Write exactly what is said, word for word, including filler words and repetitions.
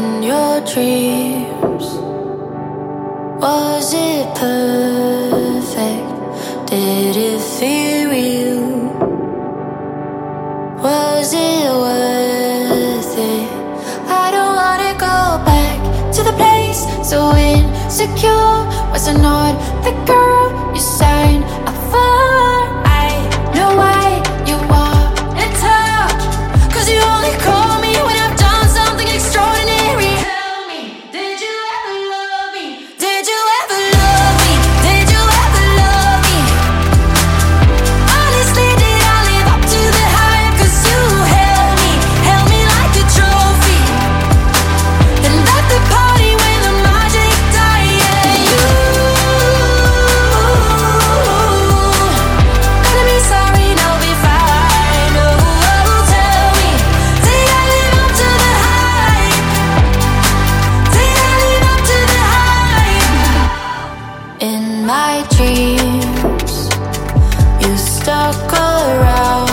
in your dreams? Was it perfect? Did it feel real? Was it worth it? I don't wanna go back to the place so insecure. Was I not the girl you signed up for? I know why you want to talk, 'cause you only call me when I've done something extraordinary. Tell me, did you ever love me? Did you ever love me? Did you ever love me? Honestly, did I live up to the hype? 'Cause you held me, held me like a trophy. And at the party when the magic died, yeah, you gonna be sorry and I'll be fine. Oh, oh, tell me, did I live up to the hype? Did I live up to the hype? In my dreams, you stuck around.